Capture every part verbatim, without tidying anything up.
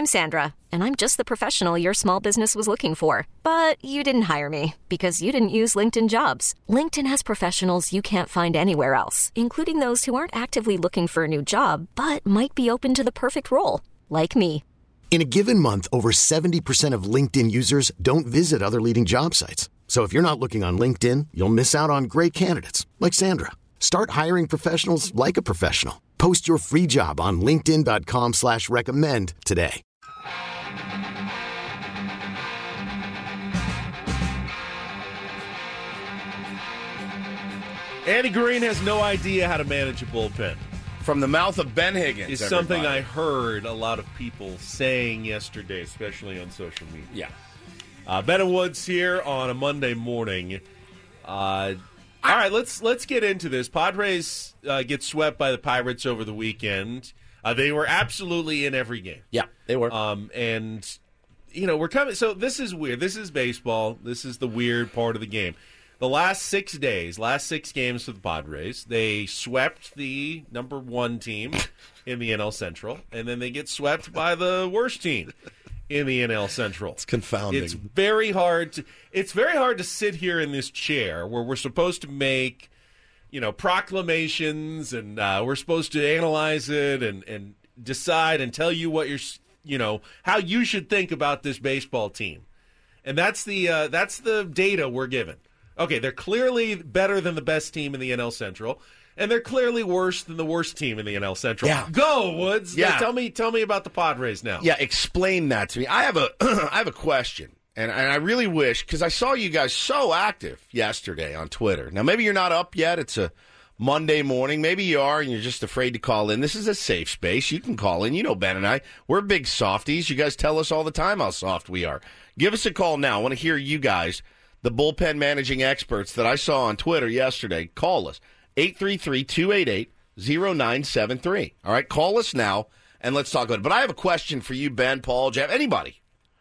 I'm Sandra, and I'm just the professional your small business was looking for. But you didn't hire me because you didn't use LinkedIn Jobs. LinkedIn has professionals you can't find anywhere else, including those who aren't actively looking for a new job, but might be open to the perfect role, like me. In a given month, over seventy percent of LinkedIn users don't visit other leading job sites. So if you're not looking on LinkedIn, you'll miss out on great candidates like Sandra. Start hiring professionals like a professional. Post your free job on linkedin.com slash recommend today. Andy Green has no idea how to manage a bullpen. From the mouth of Ben Higgins. Is everybody. something I heard a lot of people saying yesterday, especially on social media. Yeah. Uh, Ben and Woods here on a Monday morning. Uh, all right, let's let's get into this. Padres uh, get swept by the Pirates over the weekend. Uh, they were absolutely in every game. Yeah, they were. Um, and, you know, we're coming. So this is weird. This is baseball. This is the weird part of the game. The last six days, last six games for the Padres, they swept the number one team in the N L Central, and then they get swept by the worst team in the N L Central. It's confounding. It's very hard to, it's very hard to sit here in this chair where we're supposed to make, you know, proclamations, and uh, we're supposed to analyze it and, and decide and tell you what you're, you know, how you should think about this baseball team. And that's the uh, that's the data we're given. Okay, they're clearly better than the best team in the N L Central, and they're clearly worse than the worst team in the N L Central. Yeah. Go, Woods. Yeah. Tell me tell me about the Padres now. Yeah, explain that to me. I have a I have a question, and, and I really wish, because I saw you guys so active yesterday on Twitter. Now, maybe you're not up yet. It's a Monday morning. Maybe you are, and you're just afraid to call in. This is a safe space. You can call in. You know Ben and I. We're big softies. You guys tell us all the time how soft we are. Give us a call now. I want to hear you guys, the bullpen managing experts that I saw on Twitter yesterday. Call us, eight three three, two eight eight, zero nine seven three. All right, call us now, and let's talk about it. But I have a question for you, Ben, Paul, Jeff, anybody.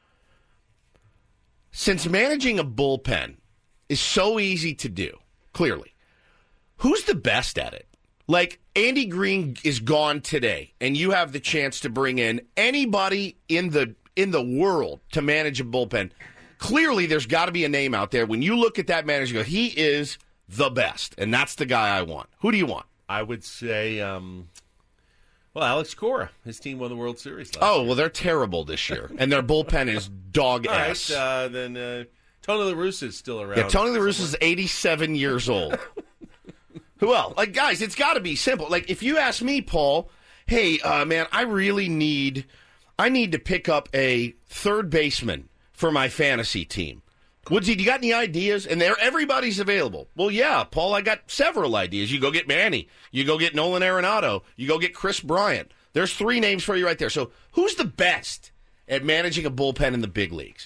Since managing a bullpen is so easy to do, clearly, who's the best at it? Like, Andy Green is gone today, and you have the chance to bring in anybody in the in the world to manage a bullpen. Clearly, there's got to be a name out there. When you look at that manager, you go, he is the best, and that's the guy I want. Who do you want? I would say, um, well, Alex Cora. His team won the World Series last Oh, year. well, they're terrible this year, and their bullpen is dog All ass. right, uh, then uh, Tony La Russa is still around. Yeah, Tony La Russa is eighty-seven years old. Who else? Like, guys, it's got to be simple. Like, if you ask me, Paul, hey, uh, man, I really need, I need to pick up a third baseman for my fantasy team. Woodsy, do you got any ideas? And there, everybody's available. Well, yeah, Paul, I got several ideas. You go get Manny. You go get Nolan Arenado. You go get Chris Bryant. There's three names for you right there. So who's the best at managing a bullpen in the big leagues?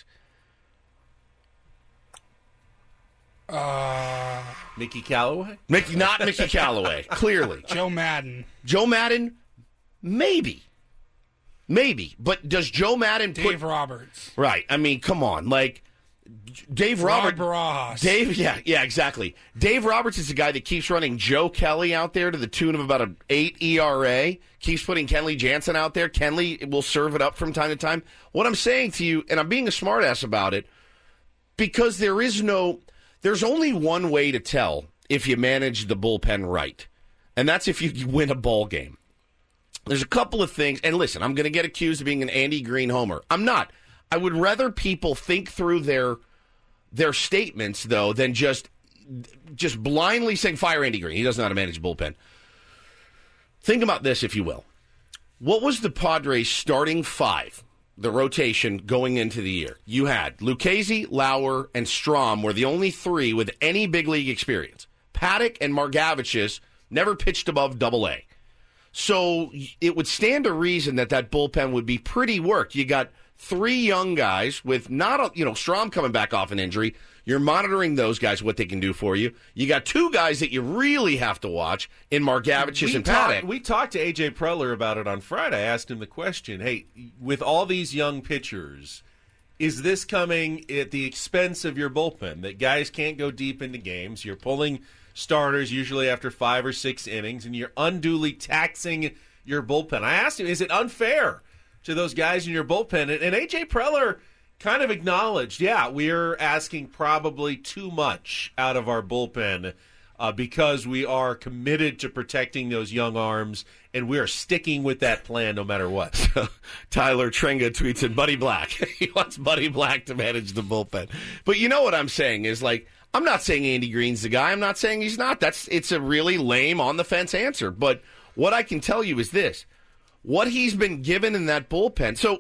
Uh, Mickey Callaway? Mickey, not Mickey Callaway, clearly. Joe Madden. Joe Madden? Maybe. Maybe. But does Joe Madden put... Dave Roberts. Right. I mean, come on. Like, Dave Roberts... Rod Barajas. Dave, yeah, yeah, exactly. Dave Roberts is the guy that keeps running Joe Kelly out there to the tune of about an eight E R A, keeps putting Kenley Jansen out there. Kenley will serve it up from time to time. What I'm saying to you, and I'm being a smartass about it, because there is no... There's only one way to tell if you manage the bullpen right, and that's if you win a ball game. There's a couple of things, and listen, I'm going to get accused of being an Andy Green homer. I'm not. I would rather people think through their their statements, though, than just just blindly saying, fire Andy Green. He doesn't know how to manage a bullpen. Think about this, if you will. What was the Padres' starting five, the rotation going into the year? You had Lucchesi, Lauer, and Strahm were the only three with any big league experience. Paddock and Margevicius never pitched above double A. So it would stand to reason that that bullpen would be pretty worked. You got three young guys with not, a, you know, Strahm coming back off an injury. You're monitoring those guys, what they can do for you. You got two guys that you really have to watch in Margevicius we and talk, Paddock. We talked to A J Preller about it on Friday. I asked him the question, hey, with all these young pitchers, is this coming at the expense of your bullpen, that guys can't go deep into games? You're pulling starters usually after five or six innings, and you're unduly taxing your bullpen. I asked him, is it unfair to those guys in your bullpen. And, and A J Preller kind of acknowledged, yeah, we're asking probably too much out of our bullpen uh, because we are committed to protecting those young arms, and we are sticking with that plan no matter what. So, Tyler Trenga tweets at Buddy Black. He wants Buddy Black to manage the bullpen. But you know what I'm saying is, like, I'm not saying Andy Green's the guy. I'm not saying he's not. That's It's a really lame, on-the-fence answer. But what I can tell you is this. What he's been given in that bullpen. So,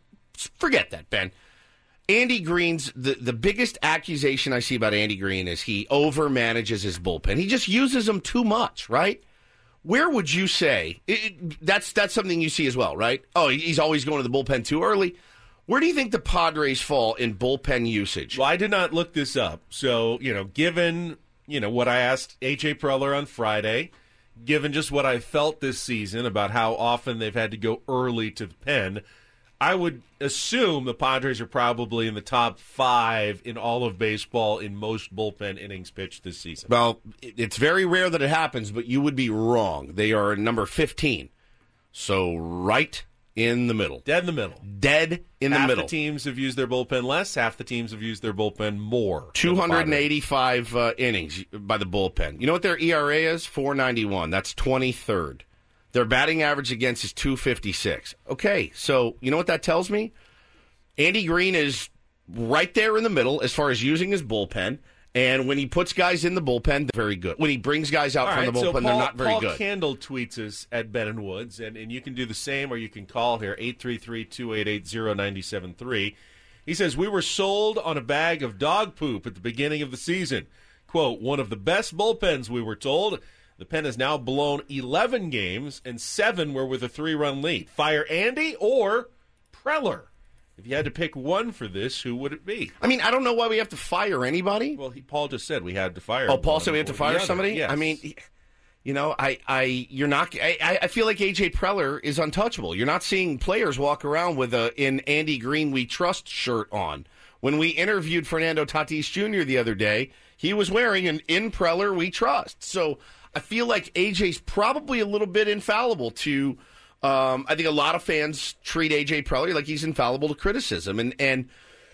forget that, Ben. Andy Green's, the, the biggest accusation I see about Andy Green is he over-manages his bullpen. He just uses them too much, right? Where would you say, it, that's that's something you see as well, right? Oh, he's always going to the bullpen too early. Where do you think the Padres fall in bullpen usage? Well, I did not look this up. So, you know, given, you know, what I asked A J Preller on Friday, given just what I felt this season about how often they've had to go early to the pen, I would assume the Padres are probably in the top five in all of baseball in most bullpen innings pitched this season. Well, it's very rare that it happens, but you would be wrong. They are number fifteen. So right in the middle. Dead in the middle. Dead in half the middle. Half the teams have used their bullpen less. Half the teams have used their bullpen more. two hundred eighty-five uh, innings by the bullpen. You know what their E R A is? four ninety-one. That's twenty-third. Their batting average against is two fifty-six. Okay, so you know what that tells me? Andy Green is right there in the middle as far as using his bullpen. And when he puts guys in the bullpen, they're very good. When he brings guys out All from right, the bullpen, so Paul, they're not very Paul good. Candle tweets us at Ben and Woods, and, and you can do the same, or you can call here, eight three three, two eight eight, zero nine seven three. He says, we were sold on a bag of dog poop at the beginning of the season. Quote, one of the best bullpens, we were told. The pen has now blown eleven games, and seven were with a three-run lead. Fire Andy or Preller? If you had to pick one for this, who would it be? I mean, I don't know why we have to fire anybody. Well, he, Paul just said we had to fire. Oh, Paul said we had to fire somebody? Yes. I mean, you know, I, I, you're not. I, I feel like A J Preller is untouchable. You're not seeing players walk around with a "In Andy Green We Trust" shirt on. When we interviewed Fernando Tatis Junior the other day, he was wearing an "In Preller We Trust." So I feel like A J's probably a little bit infallible to. Um, I think a lot of fans treat A J Preller like he's infallible to criticism, and and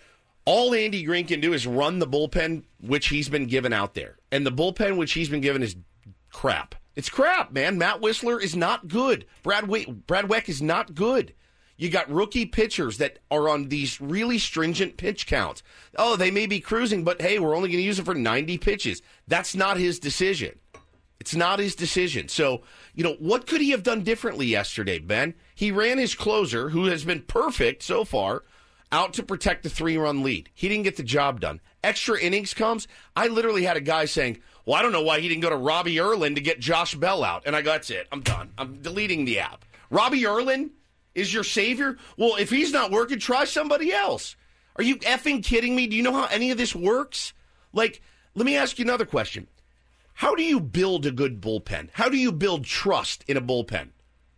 all Andy Green can do is run the bullpen which he's been given out there, and the bullpen which he's been given is crap. It's crap, man. Matt Whistler is not good. Brad we- Brad Weck is not good. You got rookie pitchers that are on these really stringent pitch counts. Oh, they may be cruising, but hey, we're only going to use it for ninety pitches. That's not his decision. It's not his decision. So, you know, what could he have done differently yesterday, Ben? He ran his closer, who has been perfect so far, out to protect the three-run lead. He didn't get the job done. Extra innings comes. I literally had a guy saying, well, I don't know why he didn't go to Robbie Erlin to get Josh Bell out. And I go, that's it. I'm done. I'm deleting the app. Robbie Erlin is your savior? Well, if he's not working, try somebody else. Are you effing kidding me? Do you know how any of this works? Like, let me ask you another question. How do you build a good bullpen? How do you build trust in a bullpen?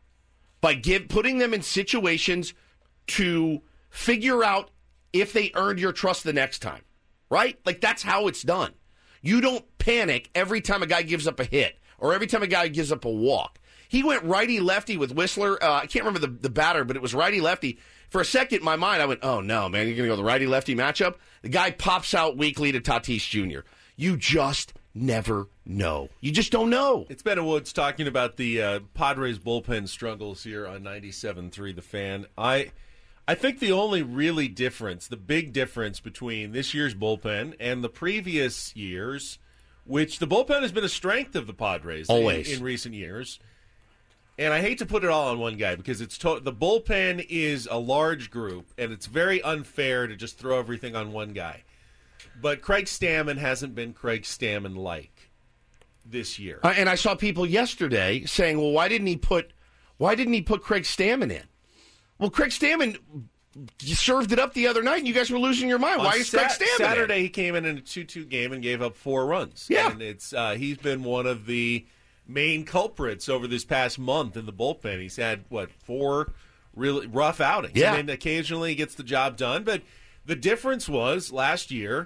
By give, putting them in situations to figure out if they earned your trust the next time, right? Like, that's how it's done. You don't panic every time a guy gives up a hit or every time a guy gives up a walk. He went righty-lefty with Whistler. Uh, I can't remember the, the batter, but it was righty-lefty. For a second, in my mind, I went, oh, no, man, you're going to go the righty-lefty matchup? The guy pops out weakly to Tatis Junior You just never know. You just don't know. It's Ben Woods talking about the uh, Padres bullpen struggles here on ninety-seven point three The Fan. I I think the only really difference, the big difference between this year's bullpen and the previous years, which the bullpen has been a strength of the Padres Always. In, in recent years. And I hate to put it all on one guy because it's to- the bullpen is a large group, and it's very unfair to just throw everything on one guy. But Craig Stammen hasn't been Craig Stammen-like this year. Uh, and I saw people yesterday saying, well, why didn't he put why didn't he put Craig Stammen in? Well, Craig Stammen served it up the other night, and you guys were losing your mind. On Why is Sa- Craig Stammen Saturday, in? he came in in a two two game and gave up four runs. Yeah. And it's uh, he's been one of the main culprits over this past month in the bullpen. He's had, what, four really rough outings. Yeah. And occasionally he gets the job done. But the difference was last year,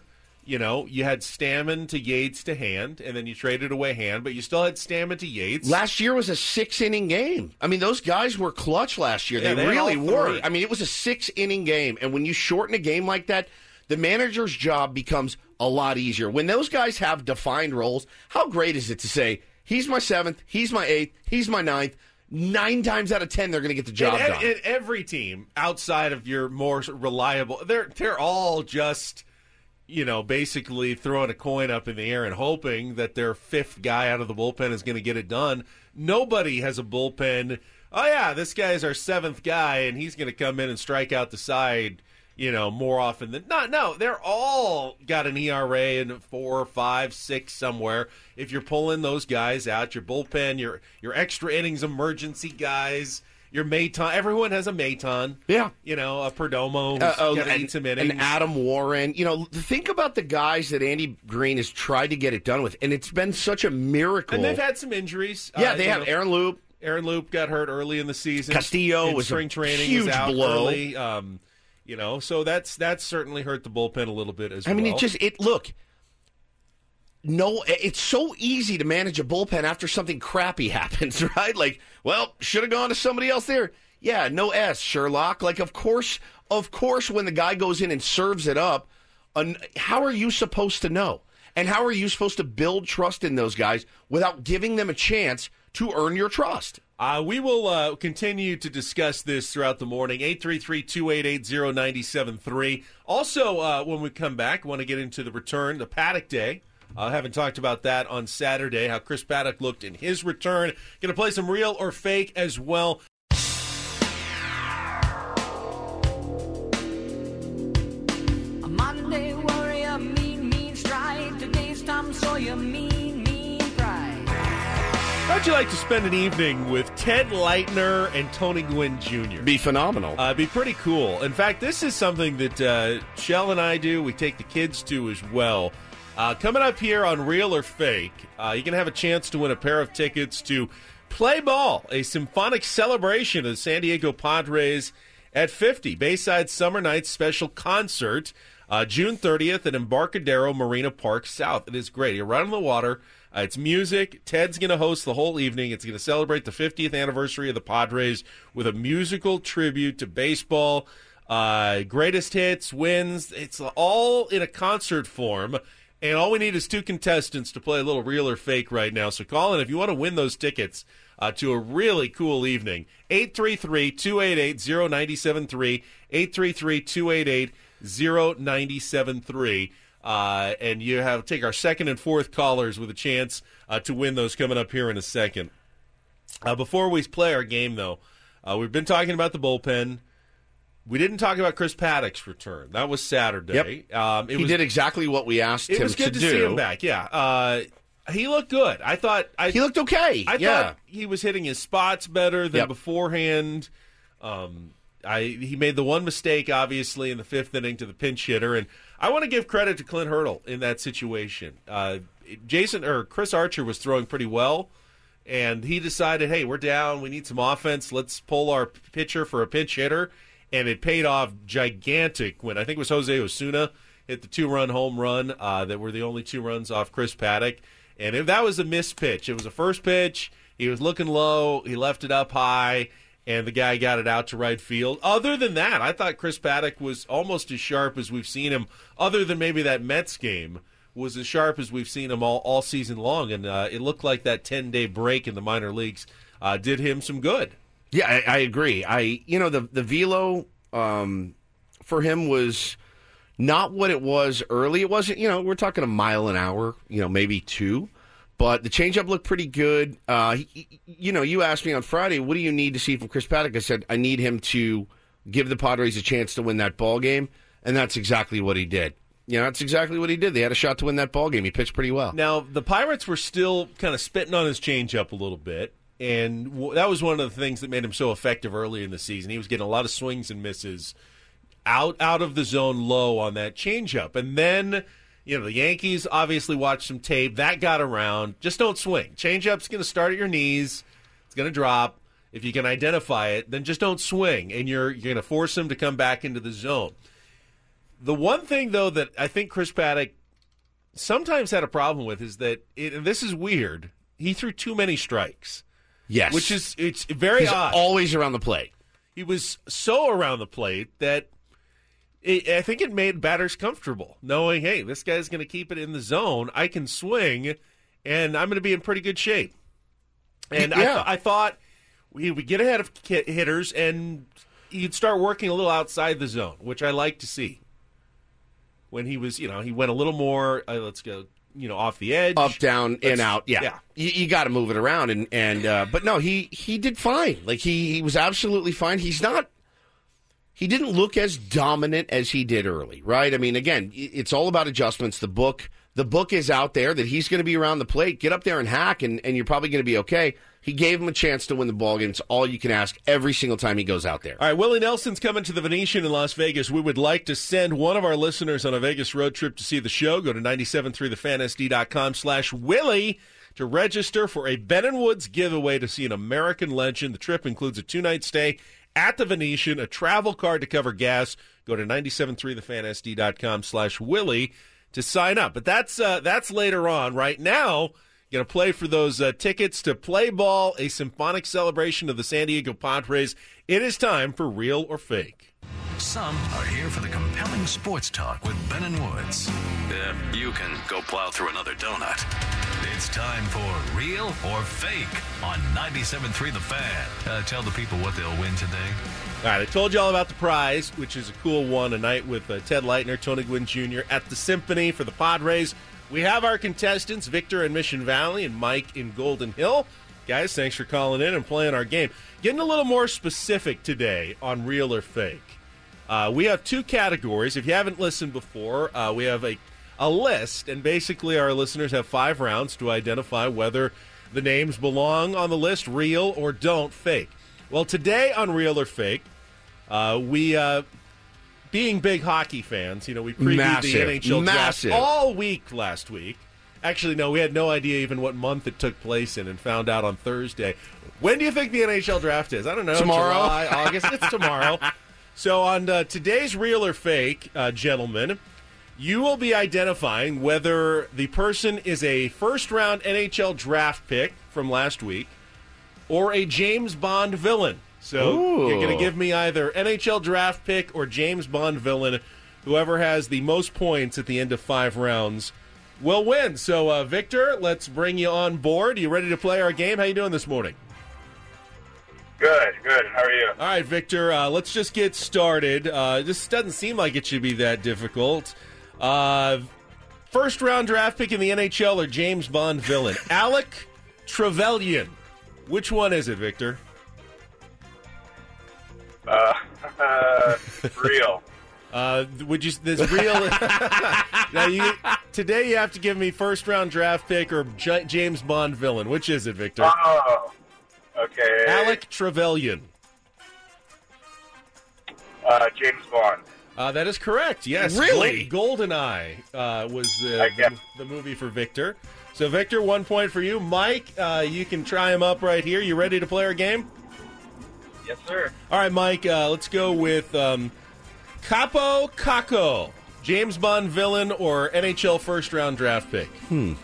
You know, you had Stammen to Yates to Hand, and then you traded away Hand, but you still had Stammen to Yates. Last year was a six-inning game. I mean, those guys were clutch last year. Yeah, they, they really were. three. I mean, it was a six-inning game, and when you shorten a game like that, the manager's job becomes a lot easier. When those guys have defined roles, how great is it to say, he's my seventh, he's my eighth, he's my ninth. Nine times out of ten, they're going to get the job and, done. And every team outside of your more reliable, they're they're all just, you know, basically throwing a coin up in the air and hoping that their fifth guy out of the bullpen is going to get it done. Nobody has a bullpen. Oh yeah, this guy is our seventh guy, and he's going to come in and strike out the side. You know, more often than not. No, they're all got an E R A in four, five, six somewhere. If you're pulling those guys out, your bullpen, your your extra innings emergency guys, your Maton. Everyone has a Maton. Yeah. You know, a Perdomo who's Uh, oh, got to and, eat some innings. and Adam Warren. You know, think about the guys that Andy Green has tried to get it done with, and it's been such a miracle. And they've had some injuries. Yeah, uh, they you have know, Aaron Loop. Aaron Loop got hurt early in the season. Castillo in was spring a training huge was out blow. early. Um, You know, so that's that's certainly hurt the bullpen a little bit as I well. mean, it just it look. No, it's so easy to manage a bullpen after something crappy happens, right? Like, well, should have gone to somebody else there. Yeah, no S, Sherlock. Like, of course, of course, when the guy goes in and serves it up, an, how are you supposed to know? And how are you supposed to build trust in those guys without giving them a chance to earn your trust? Uh, we will uh, continue to discuss this throughout the morning. eight three three, two eight eight, zero nine seven three. Also, uh, when we come back, want to get into the return, the Paddock Day. I uh, haven't talked about that on Saturday, how Chris Paddock looked in his return. Going to play some real or fake as well. A Monday warrior, mean, mean strike. Today's Tom Sawyer, mean, mean pride. How'd you like to spend an evening with Ted Leitner and Tony Gwynn Junior? Be phenomenal. Uh, be pretty cool. In fact, this is something that uh, Shell and I do. We take the kids to as well. Uh, coming up here on Real or Fake, uh, you're going to have a chance to win a pair of tickets to Play Ball, a symphonic celebration of the San Diego Padres at fifty. Bayside Summer Nights special concert, uh, June thirtieth at Embarcadero Marina Park South. It is great. You're right on the water. Uh, it's music. Ted's going to host the whole evening. It's going to celebrate the fiftieth anniversary of the Padres with a musical tribute to baseball. Uh, greatest hits, wins. It's all in a concert form. And all we need is two contestants to play a little real or fake right now. So call in if you want to win those tickets uh, to a really cool evening. eight three three, two eight eight, zero nine seven three. eight three three, two eight eight, zero nine seven three. Uh, and you have take our second and fourth callers with a chance uh, to win those coming up here in a second. Uh, before we play our game, though, uh, we've been talking about the bullpen. We didn't talk about Chris Paddock's return. That was Saturday. Yep. Um, it he was, did exactly what we asked it him was good to, do. see him back, yeah. Uh, he looked good. I thought I, He looked okay. I yeah. thought he was hitting his spots better than Yep. beforehand. Um, I he made the one mistake, obviously, in the fifth inning to the pinch hitter, and I want to give credit to Clint Hurdle in that situation. Uh, Jason or Chris Archer was throwing pretty well, and he decided, hey, we're down. We need some offense. Let's pull our pitcher for a pinch hitter. And it paid off gigantic when I think it was Jose Osuna hit the two-run home run uh, that were the only two runs off Chris Paddock. And if that was a missed pitch. It was a first pitch. He was looking low. He left it up high, and the guy got it out to right field. Other than that, I thought Chris Paddock was almost as sharp as we've seen him, other than maybe that Mets game, was as sharp as we've seen him all, all season long. And uh, it looked like that ten-day break in the minor leagues uh, did him some good. Yeah, I, I agree. I you know the the velo um, for him was not what it was early. It wasn't, you know, we're talking a mile an hour, you know, maybe two. But the changeup looked pretty good. Uh, he, you know, you asked me on Friday, what do you need to see from Chris Paddock? I said I need him to give the Padres a chance to win that ball game, and that's exactly what he did. You know, that's exactly what he did. They had a shot to win that ball game. He pitched pretty well. Now, the Pirates were still kind of spitting on his changeup a little bit. And w- that was one of the things that made him so effective early in the season. He was getting a lot of swings and misses out out of the zone low on that changeup. And then, you know, the Yankees obviously watched some tape. That got around. Just don't swing. Changeup's going to start at your knees. It's going to drop. If you can identify it, then just don't swing. And you're, you're going to force him to come back into the zone. The one thing, though, that I think Chris Paddock sometimes had a problem with is that, it, and this is weird, he threw too many strikes. Yes. Which is, it's very He's odd. always around the plate. He was so around the plate that it, I think it made batters comfortable, knowing, hey, this guy's going to keep it in the zone. I can swing, and I'm going to be in pretty good shape. And yeah. I, th- I thought we would get ahead of hitters, and he'd start working a little outside the zone, which I like to see. When he was, you know, he went a little more, uh, let's go, you know, off the edge. Up, down, let's, in, out. Yeah. yeah. You, you got to move it around. and and uh, But no, he, he did fine. Like, he, he was absolutely fine. He's not, he didn't look as dominant as he did early, right? I mean, again, it's all about adjustments. The book, the book is out there that he's going to be around the plate. Get up there and hack, and, and you're probably going to be okay. He gave him a chance to win the ball game. It's all you can ask every single time he goes out there. All right, Willie Nelson's coming to the Venetian in Las Vegas. We would like to send one of our listeners on a Vegas road trip to see the show. Go to nine seven three the fan s d dot com slash Willie to register for a Ben and Woods giveaway to see an American legend. The trip includes a two-night stay at the Venetian, a travel card to cover gas. Go to nine seven three the fan s d dot com slash Willie to sign up. But that's uh, that's later on. Right now, going to play for those uh, tickets to Play Ball, a symphonic celebration of the San Diego Padres. It is time for Real or Fake. Some are here for the compelling sports talk with Ben and Woods. Yeah, you can go plow through another donut. It's time for Real or Fake on ninety-seven point three The Fan. Uh, tell the people what they'll win today. All right, I told you all about the prize, which is a cool one, a night with uh, Ted Leitner, Tony Gwynn Junior at the Symphony for the Padres. We have our contestants, Victor in Mission Valley and Mike in Golden Hill. Guys, thanks for calling in and playing our game. Getting a little more specific today on Real or Fake. Uh, we have two categories. If you haven't listened before, uh, we have a, a list, and basically our listeners have five rounds to identify whether the names belong on the list, real or don't, fake. Well, today on Real or Fake, uh, we... Uh, Being big hockey fans, you know, we previewed Massive, the N H L massive. draft all week last week. Actually, no, we had no idea even what month it took place in and found out on Thursday. When do you think the N H L draft is? I don't know. Tomorrow? July, August. It's tomorrow. So on uh, today's Real or Fake, uh, gentlemen, you will be identifying whether the person is a first-round N H L draft pick from last week or a James Bond villain. So Ooh. You're going to give me either N H L draft pick or James Bond villain. Whoever has the most points at the end of five rounds will win. So, uh, Victor, let's bring you on board. You ready to play our game? How you doing this morning? Good, good. How are you? All right, Victor, uh, let's just get started. Uh, this doesn't seem like it should be that difficult. Uh, first-round draft pick in the N H L or James Bond villain? Alec Trevelyan. Which one is it, Victor? Uh, uh real. Uh, would you? This real. Now you, today you have to give me first round draft pick or J- James Bond villain. Which is it, Victor? Oh, okay. Alec Trevelyan. Uh, James Bond. Uh, that is correct. Yes. Really? Gold, GoldenEye uh, was uh, I the, guess. the movie for Victor. So Victor, one point for you. Mike, uh, you can try him up right here. You ready to play our game? Yes, sir. All right, Mike. Uh, let's go with um, Capo Caco, James Bond villain or N H L first round draft pick. Hmm.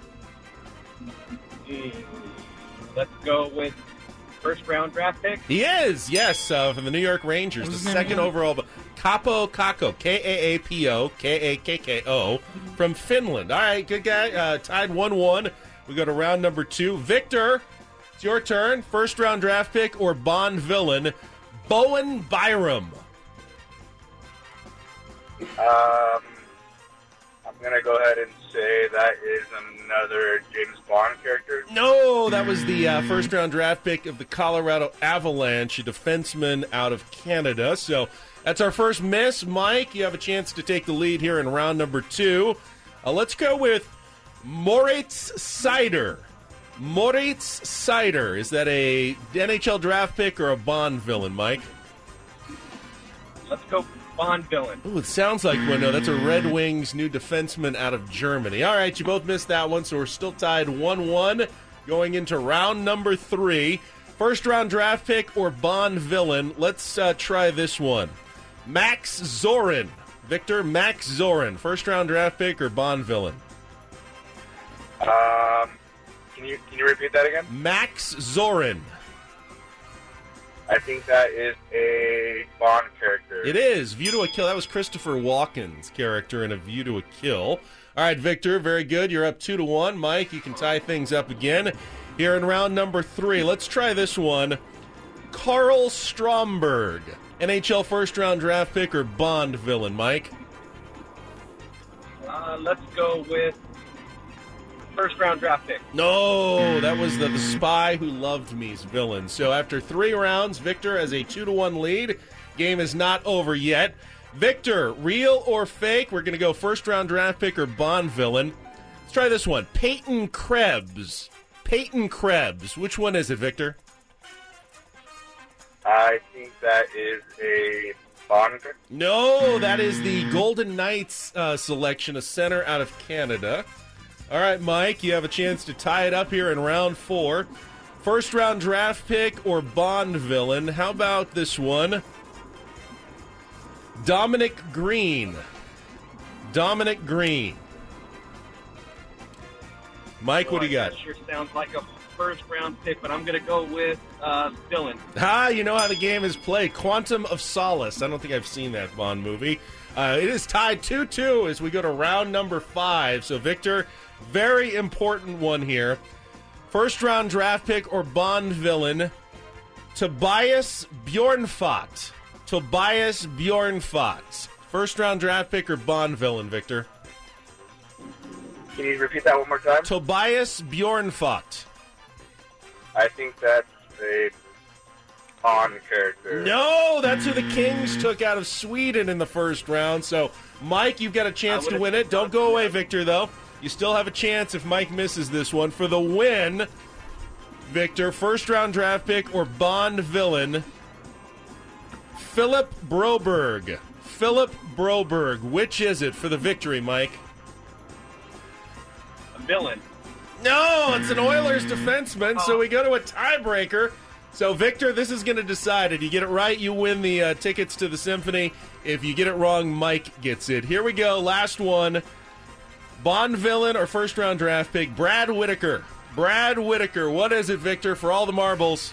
Mm, let's go with first round draft pick. He is, yes, uh, from the New York Rangers, the second overall. But Capo Caco, K A A P O, K A K K O, from Finland. All right, good guy. Uh, tied one one. We go to round number two. Victor, it's your turn. First round draft pick or Bond villain, Bowen Byram. Um, I'm going to go ahead and say that is another James Bond character. No, that was the uh, first round draft pick of the Colorado Avalanche, a defenseman out of Canada. So that's our first miss. Mike, you have a chance to take the lead here in round number two. Uh, let's go with Moritz Seider. Moritz Seider. Is that a N H L draft pick or a Bond villain, Mike? Let's go Bond villain. Ooh, it sounds like one. No, that's a Red Wings new defenseman out of Germany. All right, you both missed that one, so we're still tied one one going into round number three. First round draft pick or Bond villain. Let's uh, try this one. Max Zorin. Victor, Max Zorin. First round draft pick or Bond villain? can you can you repeat that again? Max Zorin. I think that is a Bond character. It is. View to a Kill. That was Christopher Walken's character in A View to a Kill. All right, Victor, very good. You're up two to one. Mike, you can tie things up again here in round number three. Let's try this one. Carl Stromberg, N H L first-round draft pick or Bond villain, Mike? Uh, let's go with first-round draft pick. No, that was the, the Spy Who Loved Me's villain. So after three rounds, Victor has a two to one lead. Game is not over yet. Victor, real or fake? We're going to go first-round draft pick or Bond villain. Let's try this one. Peyton Krebs. Peyton Krebs. Which one is it, Victor? I think that is a Bond. No, that is the Golden Knights uh, selection, a center out of Canada. All right, Mike, you have a chance to tie it up here in round four. First round draft pick or Bond villain? How about this one? Dominic Green. Dominic Green. Mike, what do you got? That sure sounds like a first-round pick, but I'm going to go with uh, villain. Ah, you know how the game is played. Quantum of Solace. I don't think I've seen that Bond movie. Uh, it is tied two two as we go to round number five. So, Victor, very important one here. First-round draft pick or Bond villain? Tobias Bjornfot. Tobias Bjornfot. First-round draft pick or Bond villain, Victor? Can you repeat that one more time? Tobias Bjornfot. I think that's a Bond character. No, that's who the Kings took out of Sweden in the first round. So, Mike, you've got a chance to win it. Don't go away, Victor, though. You still have a chance if Mike misses this one. For the win, Victor, first-round draft pick or Bond villain, Philip Broberg. Philip Broberg. Which is it for the victory, Mike? A villain. No, it's an Oilers defenseman, so we go to a tiebreaker. So, Victor, this is going to decide it. You get it right, you win the uh, tickets to the Symphony. If you get it wrong, Mike gets it. Here we go, last one. Bond villain or first-round draft pick? Brad Whitaker. Brad Whitaker. What is it, Victor, for all the marbles?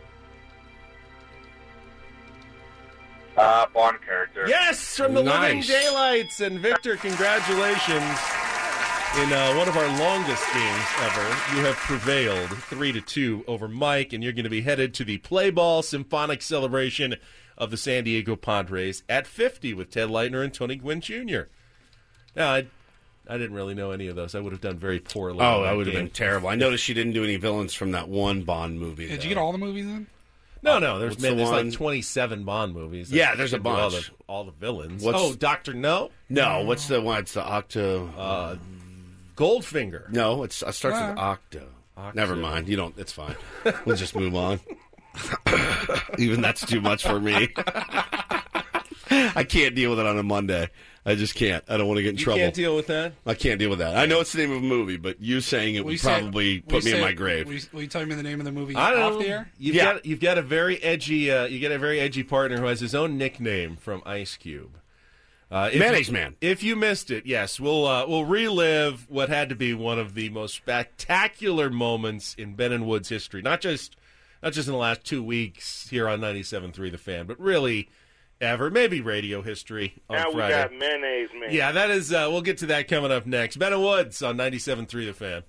Uh, Bond character. Yes, from the Nice. Living Daylights. And, Victor, congratulations. In uh, one of our longest games ever, you have prevailed three to two over Mike, and you're going to be headed to the Play Ball Symphonic Celebration of the San Diego Padres at fifty with Ted Leitner and Tony Gwynn Junior Now, I, I didn't really know any of those. I would have done very poorly. Oh, in that would have game. been terrible. I noticed she didn't do any villains from that one Bond movie. Did though. you get all the movies in? No, no. There's, What's man, the there's one? like twenty-seven Bond movies. Yeah, there's a Should do All bunch. the, all the villains. What's- oh, Doctor No? No, what's the one? It's the Octo. Uh, Goldfinger. no, it's it starts with Ah. Octo. Octo. Never mind. You don't. It's fine. We'll just move on. Even that's too much for me. I can't deal with it on a Monday. I just can't. I don't want to get in You trouble. can't deal with that? I can't deal with that. I know it's the name of a movie, but you saying it Will you would say- probably will put you me in say- my grave. Will you, will you tell me the name of the movie I don't off know. the air? You've Yeah. got you've got a very edgy uh, you get a very edgy partner who has his own nickname from Ice Cube. Uh, if Mayonnaise you, Man. If you missed it, yes, we'll uh, we'll relive what had to be one of the most spectacular moments in Ben and Wood's history. Not just not just in the last two weeks here on ninety-seven point three The Fan, but really ever, maybe radio history on Now we Friday. got mayonnaise man. Yeah, that is. Uh, we'll get to that coming up next. Ben and Woods on ninety-seven point three The Fan.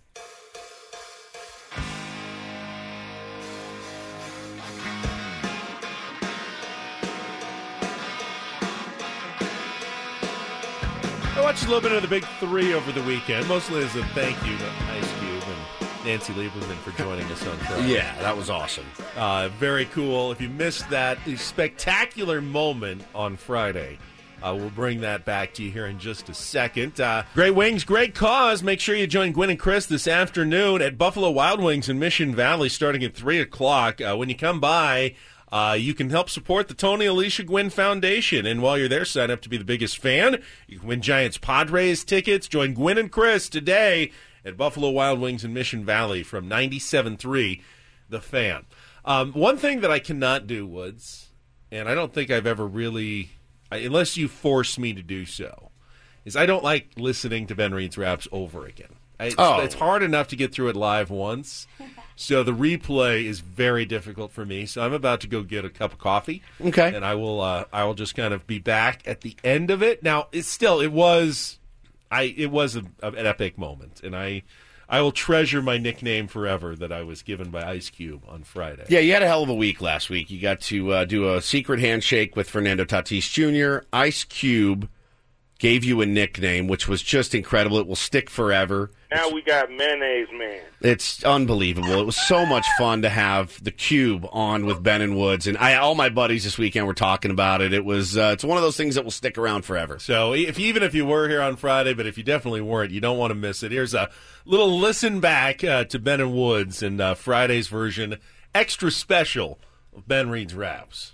I watched a little bit of the Big Three over the weekend, mostly as a thank you to Ice Cube and Nancy Lieberman for joining us on Friday. Yeah, that was awesome. Uh, very cool. If you missed that spectacular moment on Friday, uh, we'll bring that back to you here in just a second. Uh, great Wings, great cause. Make sure you join Gwen and Chris this afternoon at Buffalo Wild Wings in Mission Valley starting at three o'clock. Uh, when you come by, Uh, you can help support the Tony Alicia Gwynn Foundation. And while you're there, sign up to be the biggest fan. You can win Giants Padres tickets. Join Gwynn and Chris today at Buffalo Wild Wings in Mission Valley from ninety-seven point three The Fan. Um, one thing that I cannot do, Woods, and I don't think I've ever really, unless you force me to do so, is I don't like listening to Ben Reed's raps over again. It's, Oh. it's hard enough to get through it live once, so the replay is very difficult for me. So I'm about to go get a cup of coffee. Okay. And I will uh, I will just kind of be back at the end of it. Now, it's still, it was, I it was a, an epic moment, and I I will treasure my nickname forever that I was given by Ice Cube on Friday. Yeah, you had a hell of a week last week. You got to uh, do a secret handshake with Fernando Tatis Junior Ice Cube gave you a nickname, which was just incredible. It will stick forever. Now we got Mayonnaise Man. It's unbelievable. It was so much fun to have the Cube on with Ben and Woods, and I, all my buddies this weekend were talking about it. It was uh, it's one of those things that will stick around forever. So if even if you were here on Friday, but if you definitely weren't, you don't want to miss it. Here's a little listen back uh, to Ben and Woods and uh, Friday's version, extra special of Ben Reed's Raps.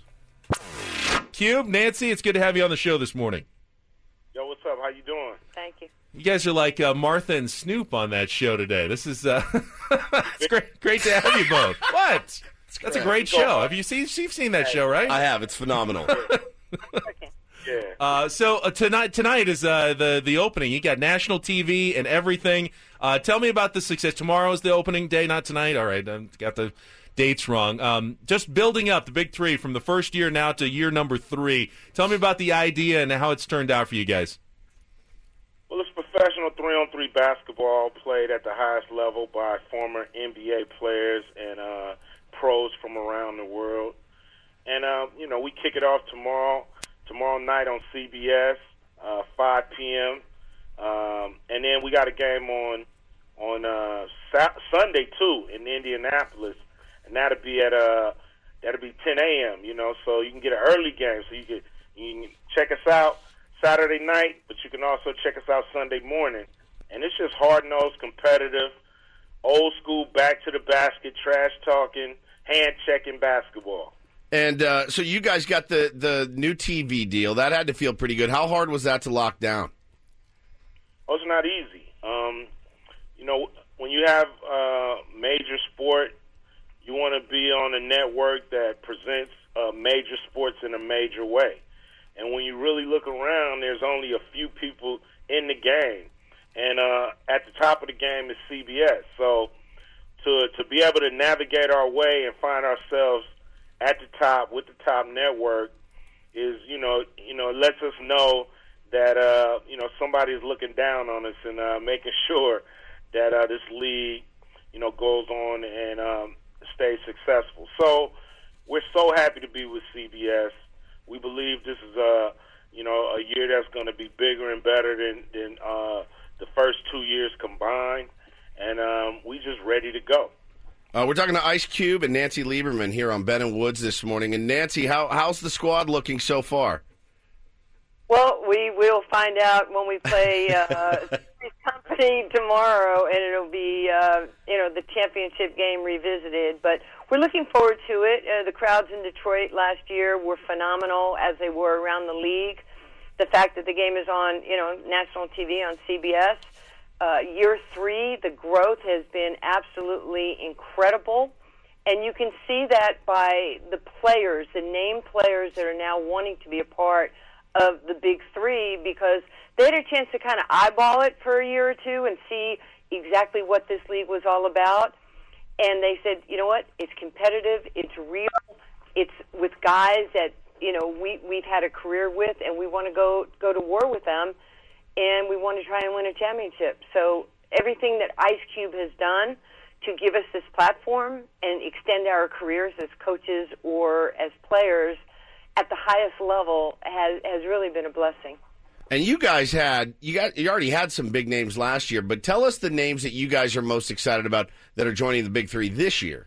Cube, Nancy, it's good to have you on the show this morning. Yo, what's up? How you doing? Thank you. You guys are like uh, Martha and Snoop on that show today. This is uh, it's great, great to have you both. What? That's a great show. Have you seen? You've seen that show, right? I have. It's phenomenal. Yeah. Uh, so uh, tonight, tonight is uh, the the opening. You got national T V and everything. Uh, tell me about the success. Tomorrow is the opening day, not tonight. All right, I got the dates wrong. Um, just building up the big three from the first year now to year number three. Tell me about the idea and how it's turned out for you guys. Well, it's professional three-on-three basketball played at the highest level by former N B A players and uh, pros from around the world. And, uh, you know, we kick it off tomorrow, tomorrow night on C B S, uh, five p.m. Um, and then we got a game on on uh, Sa- Sunday, too, in Indianapolis. And that'll be at uh, that'll be ten a.m., you know, so you can get an early game. So you can, you can check us out Saturday night, but you can also check us out Sunday morning. And it's just hard-nosed, competitive, old-school, back-to-the-basket, trash-talking, hand-checking basketball. And uh, so you guys got the, the new T V deal. That had to feel pretty good. How hard was that to lock down? Oh, it's not easy. Um, you know, when you have uh, major sport, you want to be on a network that presents uh, major sports in a major way. And when you really look around, there's only a few people in the game. And uh, at the top of the game is C B S. So to to be able to navigate our way and find ourselves at the top with the top network is, you know, you know, lets us know that, uh, you know, somebody's looking down on us and uh, making sure that uh, this league, you know, goes on and um, stays successful. So we're so happy to be with C B S. We believe this is a, you know, a year that's going to be bigger and better than than uh, the first two years combined, and um, we just ready to go. Uh, we're talking to Ice Cube and Nancy Lieberman here on Ben and Woods this morning. And Nancy, how how's the squad looking so far? Well, we will find out when we play uh, Company tomorrow, and it'll be uh, you know the championship game revisited. But we're looking forward to it. Uh, the crowds in Detroit last year were phenomenal, as they were around the league. The fact that the game is on you know national T V on C B S. Uh, year three, the growth has been absolutely incredible. And you can see that by the players, the named players that are now wanting to be a part of the big three, because they had a chance to kind of eyeball it for a year or two and see exactly what this league was all about. And they said, you know what, it's competitive, it's real, it's with guys that, you know, we, we've had a career with, and we want to go, go to war with them, and we want to try and win a championship. So everything that Ice Cube has done to give us this platform and extend our careers as coaches or as players at the highest level has, has really been a blessing. And you guys had you got you already had some big names last year, but tell us the names that you guys are most excited about that are joining the big three this year.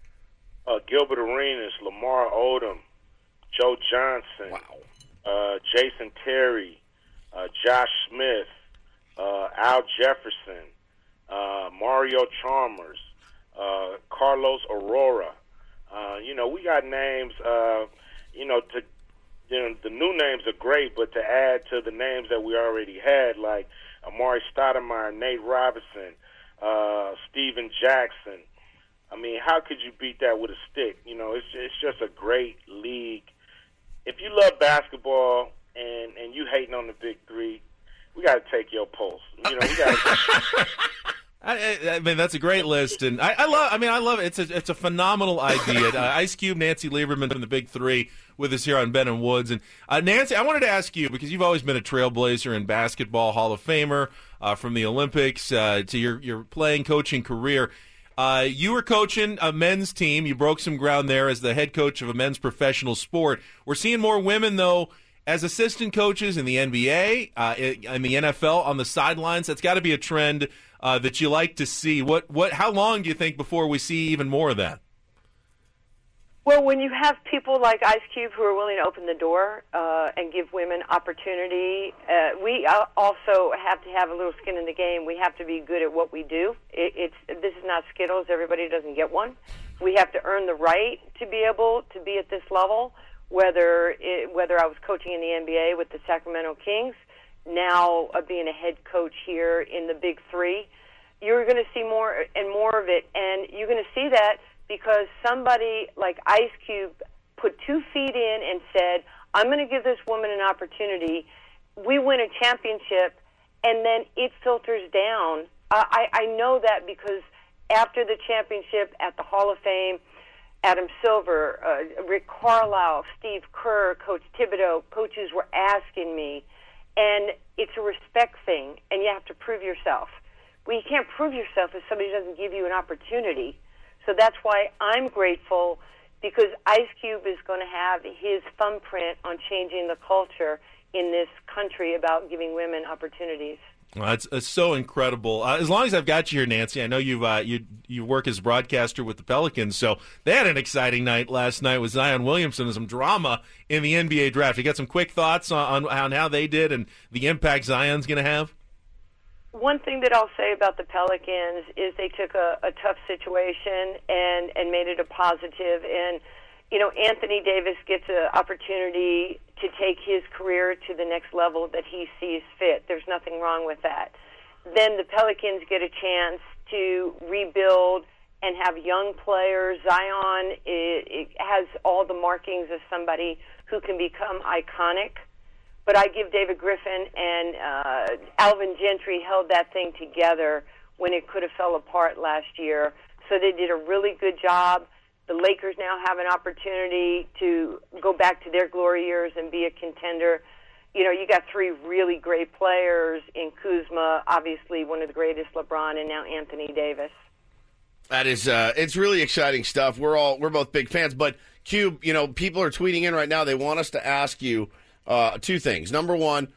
Uh, Gilbert Arenas, Lamar Odom, Joe Johnson, wow, uh, Jason Terry, uh, Josh Smith, uh, Al Jefferson, uh, Mario Chalmers, uh, Carlos Aurora. Uh, you know, we got names. Uh, you know, to you know, the new names are great, but to add to the names that we already had, like Amari Stoudemire, Nate Robinson, uh, Steven Jackson. I mean, how could you beat that with a stick? You know, it's it's just a great league. If you love basketball and, and you hating on the big three, we got to take your pulse. You know, we got I, I mean, that's a great list, and I, I love. I mean, I love it. It's a it's a phenomenal idea. Uh, Ice Cube, Nancy Lieberman from the Big Three with us here on Ben and Woods, and uh, Nancy, I wanted to ask you because you've always been a trailblazer in basketball, Hall of Famer uh, from the Olympics uh, to your your playing, coaching career. Uh, you were coaching a men's team. You broke some ground there as the head coach of a men's professional sport. We're seeing more women though as assistant coaches in the N B A, uh, in the N F L on the sidelines. That's got to be a trend uh, that you like to see. What, what, how long do you think before we see even more of that? Well, when you have people like Ice Cube who are willing to open the door uh, and give women opportunity, uh, we also have to have a little skin in the game. We have to be good at what we do. It, it's this is not Skittles. Everybody doesn't get one. We have to earn the right to be able to be at this level. Whether it, whether I was coaching in the N B A with the Sacramento Kings, now uh, being a head coach here in the Big Three, you're going to see more and more of it, and you're going to see that because somebody like Ice Cube put two feet in and said, I'm going to give this woman an opportunity. We win a championship, and then it filters down. Uh, I, I know that because after the championship at the Hall of Fame, Adam Silver, uh, Rick Carlisle, Steve Kerr, Coach Thibodeau, coaches were asking me, and it's a respect thing, and you have to prove yourself. Well, you can't prove yourself if somebody doesn't give you an opportunity. So that's why I'm grateful, because Ice Cube is going to have his thumbprint on changing the culture in this country about giving women opportunities. Well, it's, it's so incredible. Uh, as long as I've got you here, Nancy, I know you've uh, you you work as a broadcaster with the Pelicans, so they had an exciting night last night with Zion Williamson and some drama in the N B A draft. You got some quick thoughts on, on, on how they did and the impact Zion's going to have? One thing that I'll say about the Pelicans is they took a, a tough situation and, and made it a positive. And, you know, Anthony Davis gets an opportunity to take his career to the next level that he sees fit. There's nothing wrong with that. Then the Pelicans get a chance to rebuild and have young players. Zion it, it has all the markings of somebody who can become iconic. But I give David Griffin and uh, Alvin Gentry held that thing together when it could have fell apart last year. So they did a really good job. The Lakers now have an opportunity to go back to their glory years and be a contender. You know, you got three really great players in Kuzma, obviously one of the greatest, LeBron, and now Anthony Davis. That is, uh, it's really exciting stuff. We're all, we're both big fans. But Cube, you know, people are tweeting in right now. They want us to ask you uh, two things. Number one,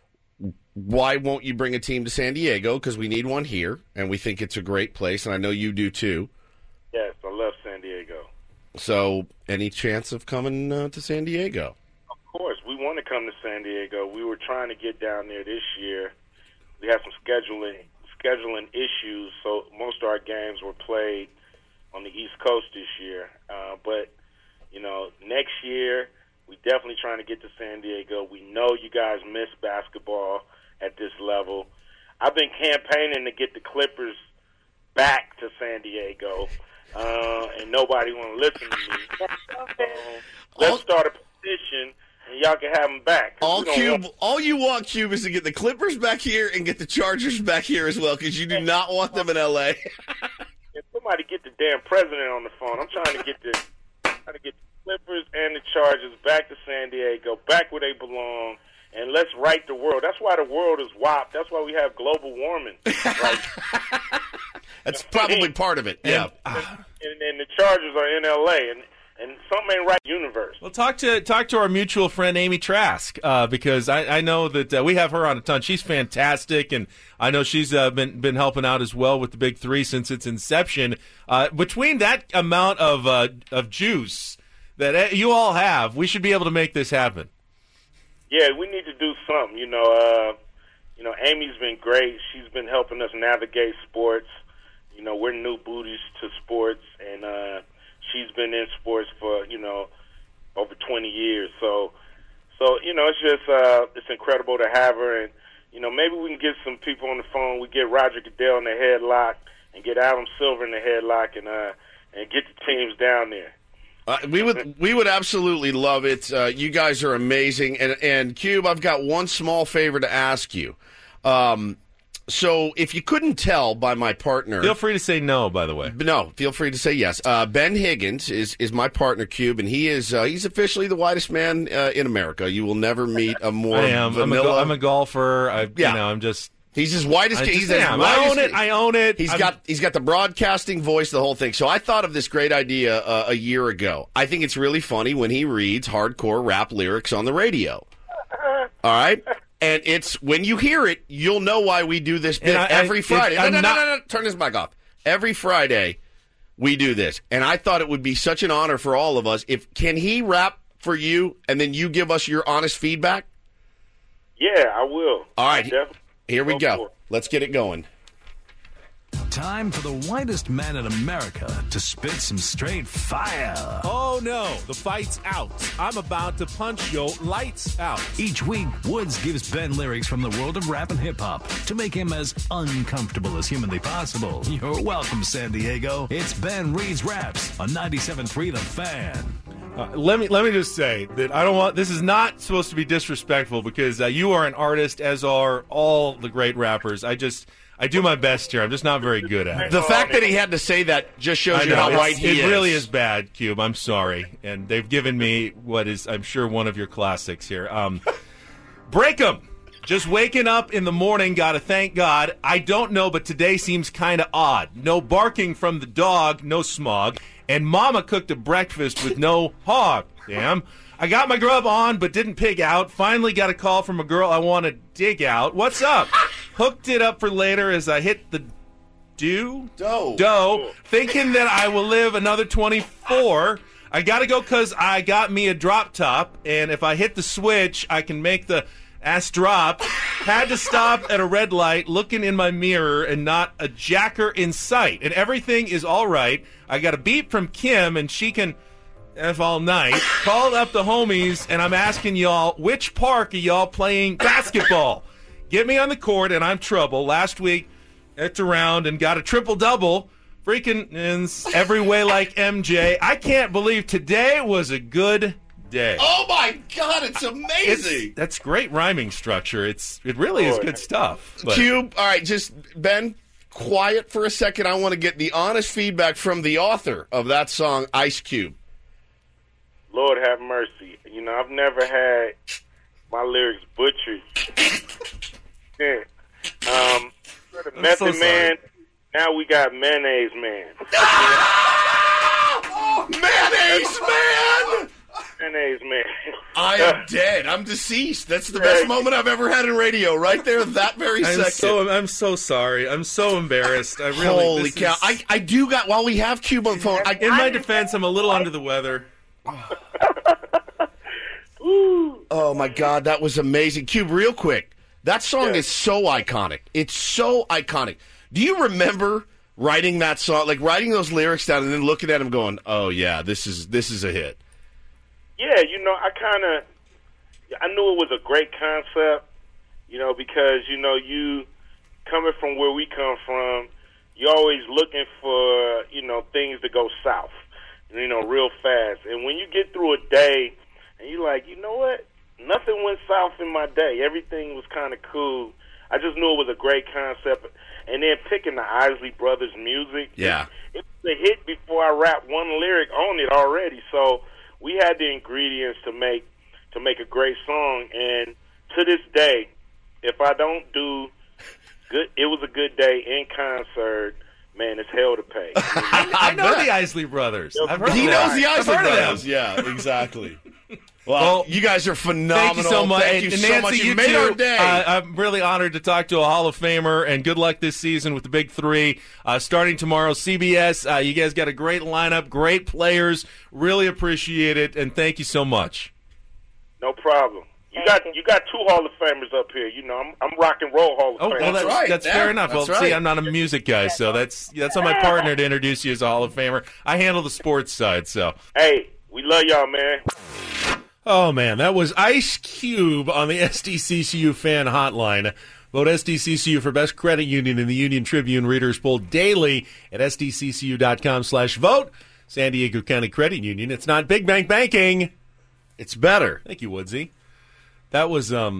why won't you bring a team to San Diego? Because we need one here, and we think it's a great place, and I know you do too. Yes, I love San Diego. So, any chance of coming uh, to San Diego? Of course, we want to come to San Diego. We were trying to get down there this year. We had some scheduling scheduling issues, so most of our games were played on the East Coast this year. Uh, but, you know, next year, we definitely trying to get to San Diego. We know you guys miss basketball at this level. I've been campaigning to get the Clippers back to San Diego. Uh, and nobody want to listen to me. Uh, let's start a petition, and y'all can have them back. All Cube, want- all you want, Cube, is to get the Clippers back here and get the Chargers back here as well, because you do not want them in L A. If somebody get the damn president on the phone. I'm trying to get the trying to get the Clippers and the Chargers back to San Diego, back where they belong, and let's right the world. That's why the world is W A P. That's why we have global warming. Right? That's probably part of it. Yeah. And, and, and the Chargers are in L A, and, and something ain't right in the universe. Well, talk to talk to our mutual friend Amy Trask uh, because I, I know that uh, we have her on a ton. She's fantastic, and I know she's uh, been been helping out as well with the Big Three since its inception. Uh, between that amount of uh, of juice that you all have, we should be able to make this happen. Yeah, we need to do something. You know, uh, you know, Amy's been great. She's been helping us navigate sports. You know, we're new booties to sports, and uh, she's been in sports for, you know, over twenty years. So, so you know, it's just uh, it's incredible to have her, and you know, maybe we can get some people on the phone. We get Roger Goodell in the headlock, and get Adam Silver in the headlock, and uh, and get the teams down there. Uh, we would we would absolutely love it. Uh, you guys are amazing, and and Cube, I've got one small favor to ask you. Um, So if you couldn't tell by my partner, Feel free to say no, by the way. no, feel free to say yes. Uh, Ben Higgins is, is my partner, Cube, and he is uh, he's officially the whitest man uh, in America. You will never meet a more I am. I'm a, vanilla. go- I'm a golfer. I, Yeah. You know, I'm just. He's as white as I he's just as am. white I as- own it. I own it. He's I'm- got he's got the broadcasting voice, the whole thing. So I thought of this great idea uh, a year ago. I think it's really funny when he reads hardcore rap lyrics on the radio. All right, and it's when you hear it, you'll know why we do this bit And I- every I- Friday. it- No, I'm no, no, not- no, no, turn this mic off. Every Friday, we do this, and I thought it would be such an honor for all of us. If can he rap for you, and then you give us your honest feedback? Yeah, I will. All right, Definitely. here we Go go. for it. Let's get it going. Time for the whitest man in America to spit some straight fire. Oh no, the fight's out. I'm about to punch your lights out. Each week, Woods gives Ben lyrics from the world of rap and hip-hop to make him as uncomfortable as humanly possible. You're welcome, San Diego. It's Ben Reads Raps on ninety-seven point three The Fan. Uh, let me let me just say that I don't want. This is not supposed to be disrespectful because uh, you are an artist, as are all the great rappers. I just. I do my best here. I'm just not very good at it. The fact that he had to say that just shows I you know, how it's- white he it is. It really is bad, Cube. I'm sorry. And they've given me what is, I'm sure, one of your classics here. Um, break 'em. Just waking up in the morning, gotta thank God. I don't know, but today seems kind of odd. No barking from the dog, no smog. And Mama cooked a breakfast with no hog. Damn. I got my grub on, but didn't pig out. Finally got a call from a girl I want to dig out. What's up? Hooked it up for later as I hit the do dough, dough, thinking that I will live another twenty-four. I gotta go because I got me a drop top, and if I hit the switch, I can make the ass drop. Had to stop at a red light, looking in my mirror, and not a jacker in sight. And everything is all right. I got a beep from Kim, and she can F all night. Called up the homies, and I'm asking y'all, which park are y'all playing basketball? Get me on the court, and I'm trouble. Last week, it's around and got a triple-double. Freaking ins every way like M J. I can't believe today was a good day. Oh, my God, it's amazing. It's, that's great rhyming structure. It's It really is good stuff. But- Cube, all right, just, Ben, quiet for a second. I want to get the honest feedback from the author of that song, Ice Cube. Lord have mercy. You know, I've never had my lyrics butchered. Yeah. Um, the I'm Method so sorry. Man. Now we got Mayonnaise Man. Mayonnaise Man! Mayonnaise Man. I am dead. I'm deceased. That's the best moment I've ever had in radio. Right there, that very I'm second. so I'm so sorry. I'm so embarrassed. I really. Holy this cow! is- I, I do got while we have Cube on the phone. I, in my defense, I'm a little under the weather. Oh my God, that was amazing, Cube. Real quick, that song is so iconic. It's so iconic. Do you remember writing that song, like writing those lyrics down, and then looking at them, going, "Oh yeah, this is this is a hit." Yeah, you know, I kind of, I knew it was a great concept, you know, because, you know, you, coming from where we come from, you're always looking for, you know, things to go south, you know, real fast. And when you get through a day and you're like, you know what, nothing went south in my day. Everything was kind of cool. I just knew it was a great concept. And then picking the Isley Brothers music. Yeah. It was a hit before I rapped one lyric on it already. So we had the ingredients to make to make a great song, and to this day, if I don't do good, it was a good day in concert. Man, it's hell to pay. I know the Isley Brothers. I've heard He of knows them. the I've Isley heard of them. Brothers. Yeah, exactly. Well, Well, you guys are phenomenal. Thank you so much. Thank you and so Nancy, much. You, you made too. our day. Uh, I'm really honored to talk to a Hall of Famer, and good luck this season with the Big Three. Uh, starting tomorrow, C B S. Uh, you guys got a great lineup, great players. Really appreciate it, and thank you so much. No problem. You got you got two Hall of Famers up here. You know, I'm I'm rock and roll Hall of Oh, Famers. well, that's, that's fair enough. Well, see, I'm not a music guy, so that's that's on my partner to introduce you as a Hall of Famer. I handle the sports side, so. Hey, we love y'all, man. Oh, man, that was Ice Cube on the S D C C U fan hotline. Vote S D C C U for best credit union in the Union Tribune Readers Poll daily at S D C C U dot com slash vote. San Diego County Credit Union. It's not big bank banking. It's better. Thank you, Woodsy. That was, um,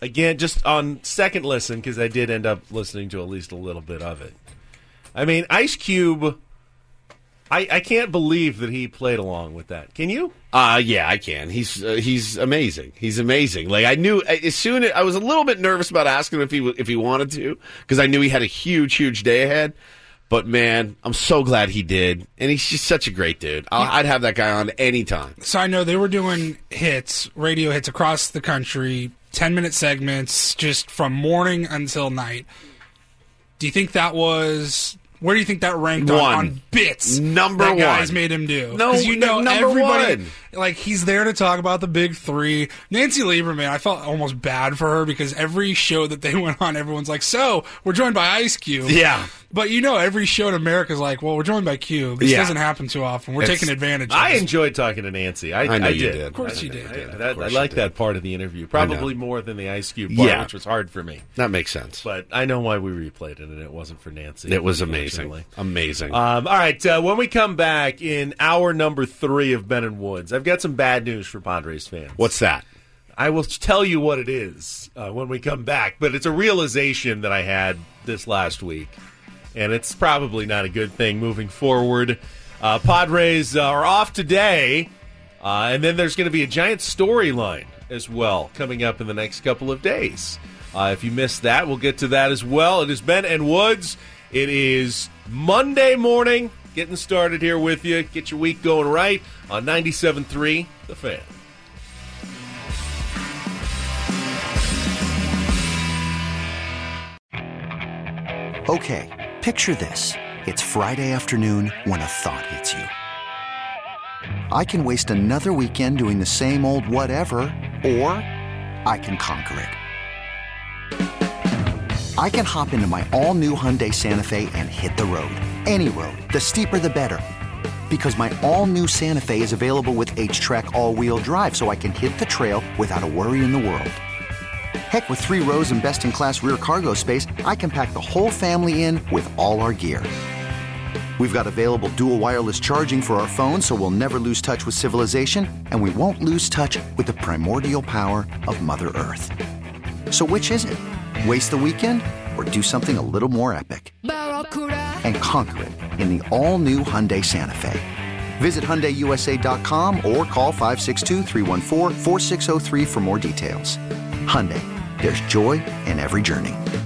again, just on second listen, because I did end up listening to at least a little bit of it. I mean, Ice Cube, I, I can't believe that he played along with that. Can you? Uh, yeah, I can. He's uh, he's amazing. He's amazing. Like I knew as soon as I was a little bit nervous about asking him if he if he wanted to, because I knew he had a huge, huge day ahead. But man, I'm so glad he did, and he's just such a great dude. I'll, I'd have that guy on anytime. So I know they were doing hits, radio hits across the country, ten minute segments, just from morning until night. Do you think that was? Where do you think that ranked on, on bits? Number that guys one. made him do. No, because you know number everybody. one. Like he's there to talk about the big three. Nancy Lieberman, I felt almost bad for her because every show that they went on, everyone's like, "So we're joined by Ice Cube." Yeah. But you know, every show in America is like, well, we're joined by Cube. This Yeah. doesn't happen too often. We're It's- taking advantage of I it. enjoyed talking to Nancy. I, I know I you did. did. Of course I, you did. I, Of that, course I you like did. that part of the interview. Probably more than the Ice Cube part, Yeah. which was hard for me. That makes sense. But I know why we replayed it, and it wasn't for Nancy. It was amazing. unfortunately. Amazing. Um, all right, uh, when we come back in hour number three of Ben and Woods, I've got some bad news for Padres fans. What's that? I will tell you what it is uh, when we come back, but it's a realization that I had this last week, and it's probably not a good thing moving forward. Uh, Padres are off today, uh, and then there's going to be a giant storyline as well coming up in the next couple of days. Uh, if you missed that, we'll get to that as well. It is Ben and Woods. It is Monday morning, getting started here with you. Get your week going right on ninety-seven point three The Fan. Okay, picture this. It's Friday afternoon when a thought hits you. I can waste another weekend doing the same old whatever, or I can conquer it. I can hop into my all-new Hyundai Santa Fe and hit the road. Any road. The steeper, the better. Because my all-new Santa Fe is available with H-Track all-wheel drive, so I can hit the trail without a worry in the world. Heck, with three rows and best-in-class rear cargo space, I can pack the whole family in with all our gear. We've got available dual wireless charging for our phones, so we'll never lose touch with civilization, and we won't lose touch with the primordial power of Mother Earth. So which is it? Waste the weekend or do something a little more epic? And conquer it in the all-new Hyundai Santa Fe. Visit Hyundai U S A dot com or call five six two, three one four, four six zero three for more details. Hyundai, there's joy in every journey.